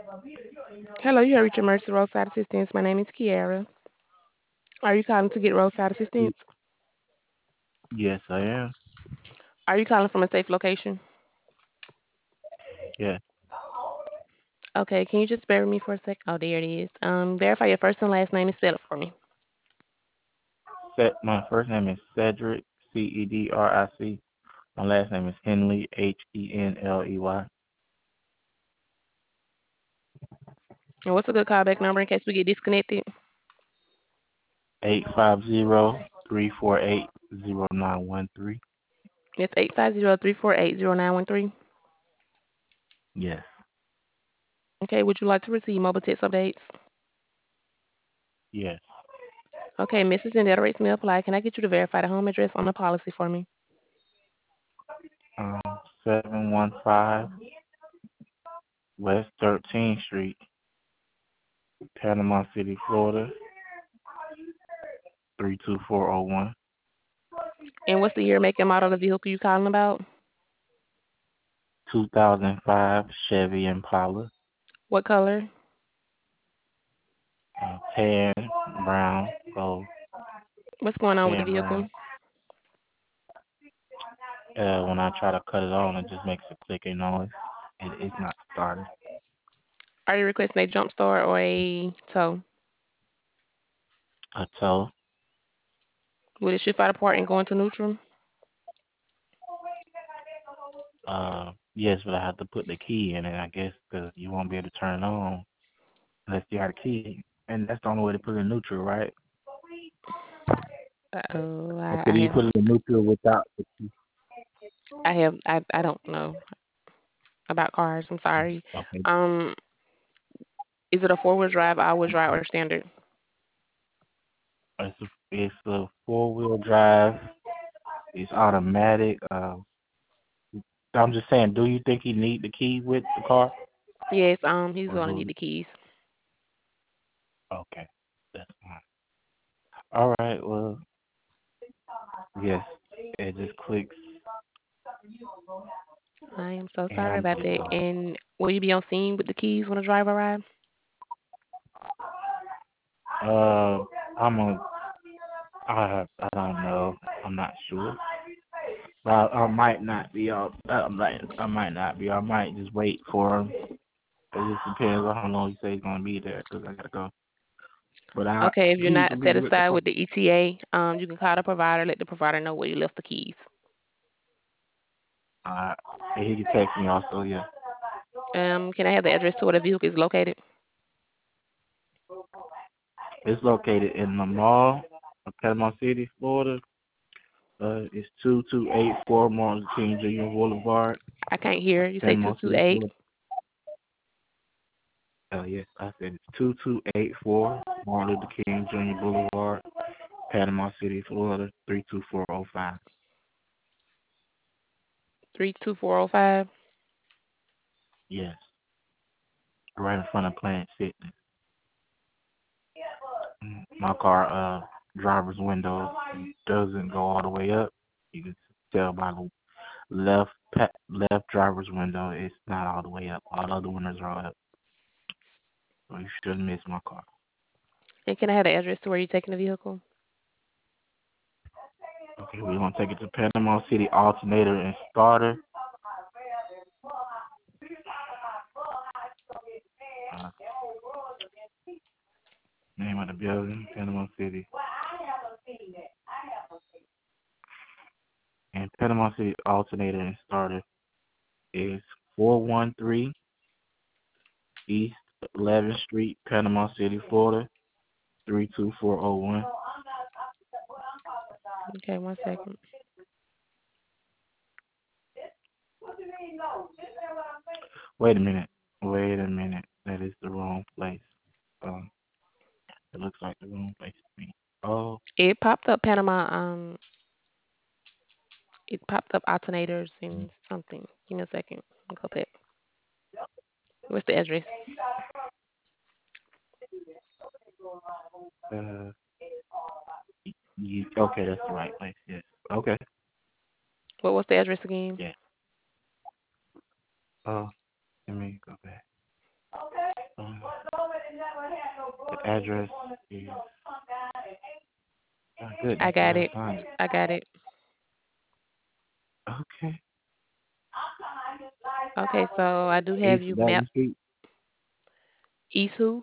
Hello, you have reached Emergency Roadside Assistance. My name is Kiara. Are you calling to get roadside assistance? Yes, I am. Are you calling from a safe location? Yeah. Okay, can you just bear with me for a sec? Oh, there it is. Verify your first and last name and spell it for me. My first name is Cedric, Cedric. My last name is Henley, Henley. And what's a good callback number in case we get disconnected? 850-348-0913. It's 850-348-0913. Yes. Okay, would you like to receive mobile text updates? Yes. Okay, Mrs. and data rates may apply. Can I get you to verify the home address on the policy for me? 715 West 13th Street, Panama City, Florida, 32401. And what's the year, make, and model of the vehicle you calling about? 2005 Chevy Impala, What color? tan, brown, gold, What's going on with the tan brown. vehicle? When I try to cut it on, it just makes a clicking noise. It's not starting. Are you requesting a jump start or a tow? A tow. Will it shift out apart and go into neutral? Yes, but I have to put the key in it, I guess, because you won't be able to turn it on unless you got a key. And that's the only way to put it in neutral, right? Uh-oh, Or I, could I you have, put it in neutral without the key? I don't know about cars. I'm sorry. Okay. Um, is it a four-wheel drive, all-wheel drive, or standard? It's a four-wheel drive. It's automatic. I'm just saying, do you think he need the key with the car? Yes. He's Or gonna do need the keys. Okay, that's fine. All right, well, yes, it just clicks I am so and sorry I'm about just that. And will you be on scene with the keys when the driver arrives? uh I'm a I don't know. I'm not sure. But I might not be out. I might not be. I might just wait for him. It just depends on how long he say he's gonna be there, 'cause I gotta go. But Okay. If you're he not can be with the satisfied car. with the ETA, you can call the provider. Let the provider know where you left the keys. Uh, and he can text me also. Yeah, Can I have the address to where the vehicle is located? it's located in the mall of Panama City, Florida. It's 2284 Martin Luther King Jr. Boulevard, I can't hear. You say two Panama two City, eight. Florida. Yes, I said it's 2284 Martin Luther King Jr. Boulevard, Panama City, Florida, 32405. 32405. Yes, right in front of Planet Fitness. My car, driver's window doesn't go all the way up. You can tell by the left driver's window, it's not all the way up. All the other windows are up. So you shouldn't miss my car. And can I have the address to where you're taking the vehicle? Okay, we're gonna take it to Panama City Alternator and Starter. Uh, Name of the building, Panama City. And Panama City Alternator and Starter is 413 East 11th Street, Panama City, Florida, 32401. Okay, one second. Wait a minute. Wait a minute. That is the wrong place. Um, it looks like the wrong place to me. Oh, It popped up Panama. It popped up alternators and something. Give me a second. I'll go back. What's the address? uh, okay, that's the right place. Yes. Okay. What was the address again? Yeah. Oh, let me go back. address is oh I goodness, I got gotta it. find it. I got it. Okay. Okay, so I do have East you 11th mapped. Street, East who?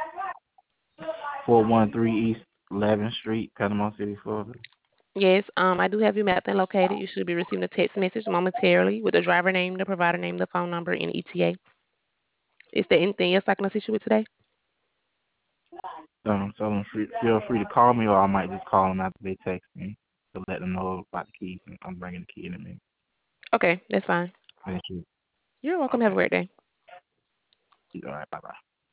413 East 11th Street, Panama City, Florida. Yes, I do have you mapped and located. You should be receiving a text message momentarily with the driver name, the provider name, the phone number, and ETA. Is there anything else I can assist you with today? Tell them feel free to call me, or I might just call them after they text me to let them know about the keys. And I'm bringing the key in a minute. Okay, that's fine. Thank you. You're welcome. Have a Okay. great day. All right. Bye bye.